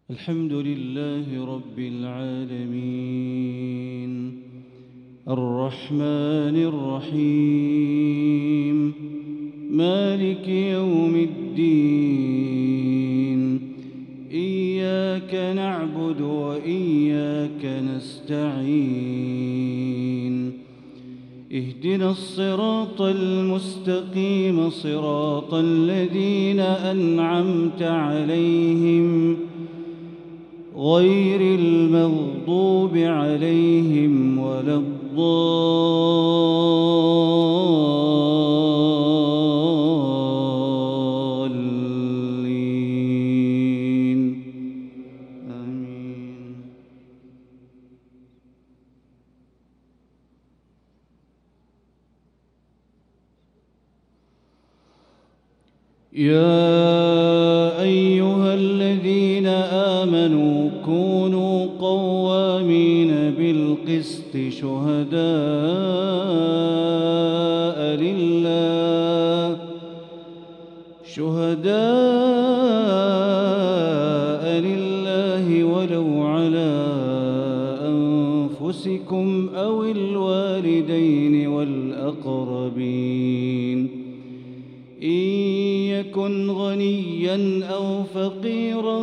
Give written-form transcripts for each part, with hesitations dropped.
الحمد لله رب العالمين الرحمن الرحيم مالك يوم الدين إياك نعبد وإياك نستعين اهدنا الصراط المستقيم صراط الذين أنعمت عليهم غير المغضوب عليهم ولا الضالين آمين. يا أيها الذين آمنوا كونوا قوامين بالقسط شهداء لله ولو على أنفسكم أو الوالدين والأقربين إن يكن غنيا أو فقيرا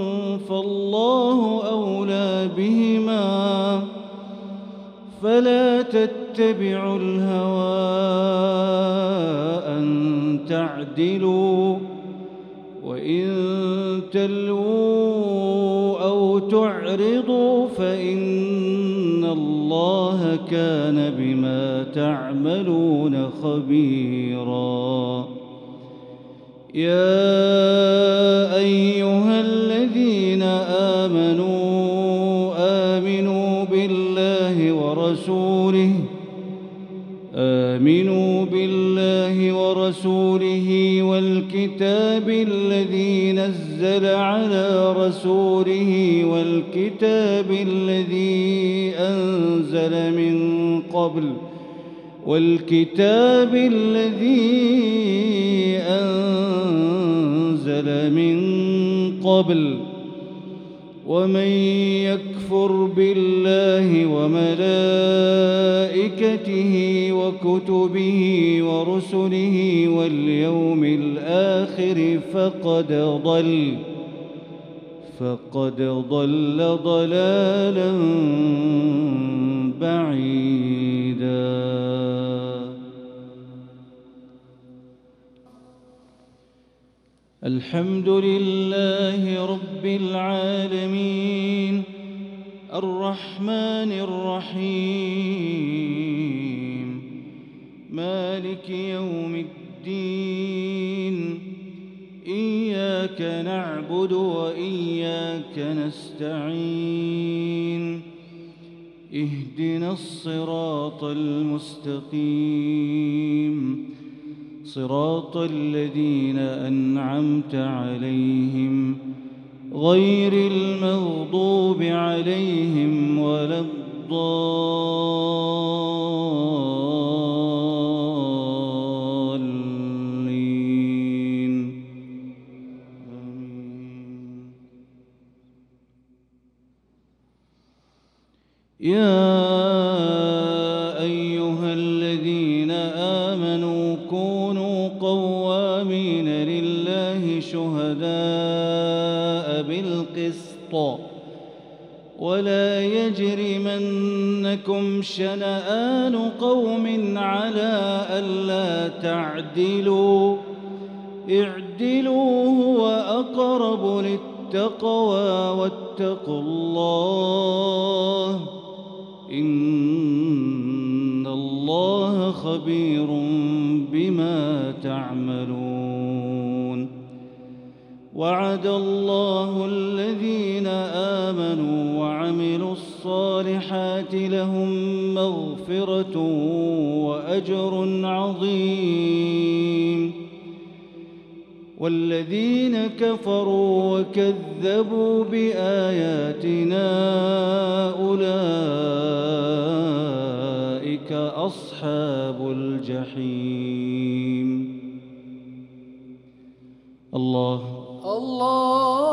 فالله أولى بهما فلا تتبعوا الهوى أن تعدلوا وإن تلووا أو تعرضوا فإن الله كان بما تعملون خبيرا. يا أيها الذين آمنوا بالله ورسوله والكتاب الذي نزل على رسوله والكتاب الذي أنزل من قبل ومن يكفر بالله وملائكته وكتبه ورسله واليوم الآخر فقد ضل ضلالا بعيدا. الحمد لله رب العالمين الرحمن الرحيم مالك يوم الدين إياك نعبد وإياك نستعين اهدنا الصراط المستقيم صراط الذين أنعمت عليهم غير المغضوب عليهم ولا الضالين آمين. يا أيها الذين آمنوا كونوا قوامين لله شهداء بالقسط ولا يجرمنكم شنآن قوم على ألا تعدلوا اعدلوا هو أقرب للتقوى واتقوا الله إن الله خبير بما تعملون. وعد الله الذين آمنوا وعملوا الصالحات لهم مغفرة وأجر عظيم والذين كفروا وكذبوا بآياتنا أولئك أصحاب الجحيم. الله